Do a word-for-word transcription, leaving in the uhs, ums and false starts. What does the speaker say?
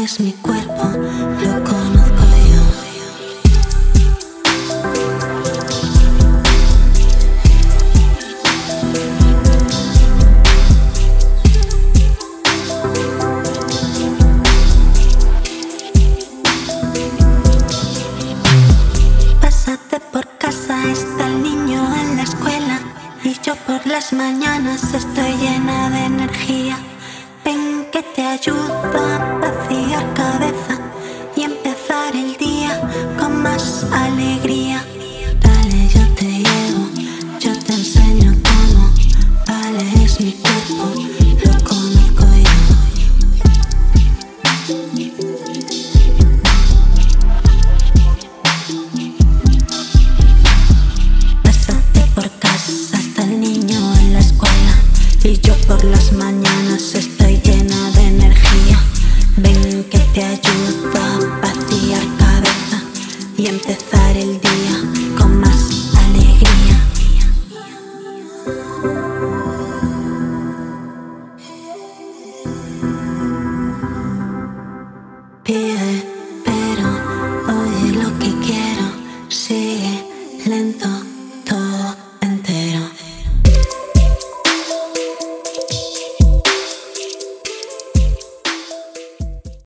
es mi cuerpo, lo conozco yo. Pásate por casa, está el niño en la escuela y yo por las mañanas estoy llena de energía. Ven que te ayudo a vaciar cabeza y empezar el día con más alegría. Dale, yo te llevo, yo te enseño cómo. Vale, es mi cuerpo, lo conozco yo. Pásate por casa, está el niño en la escuela y yo por las mañanas estoy llena de energía. Ven que te ayudo a vaciar cabeza y empezar el día con más alegría. Pide